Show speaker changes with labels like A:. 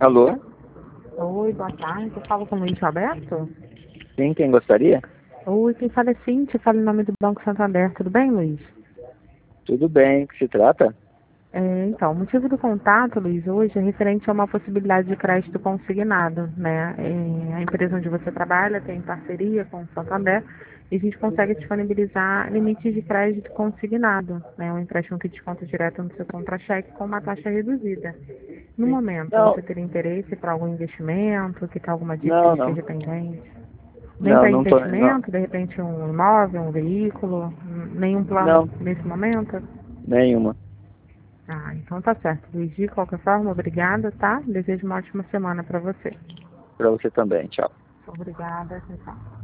A: Alô?
B: Oi, boa tarde. Eu falo com o Luiz Roberto?
A: Sim, quem gostaria?
B: Oi, quem fala é Cintia, fala em nome do Banco Santander. Tudo bem, Luiz?
A: Tudo bem, o que se trata?
B: Então, o motivo do contato, Luiz, hoje é referente a uma possibilidade de crédito consignado, né? A empresa onde você trabalha tem parceria com o Santander e a gente consegue disponibilizar limites de crédito consignado, né? Um empréstimo que desconta direto no seu contra-cheque com uma taxa reduzida. No momento,
A: Não,
B: você teria interesse para algum investimento, que está alguma dívida
A: não,
B: que
A: não.
B: esteja pendente? Nem
A: Não,
B: para
A: não tô, não,
B: investimento, de repente um imóvel, um veículo, nenhum plano
A: não,
B: nesse momento?
A: nenhuma.
B: Ah, então tá certo. Luiz, de qualquer forma, obrigada, tá? Desejo uma ótima semana para você.
A: Pra você também, tchau.
B: Obrigada, tchau.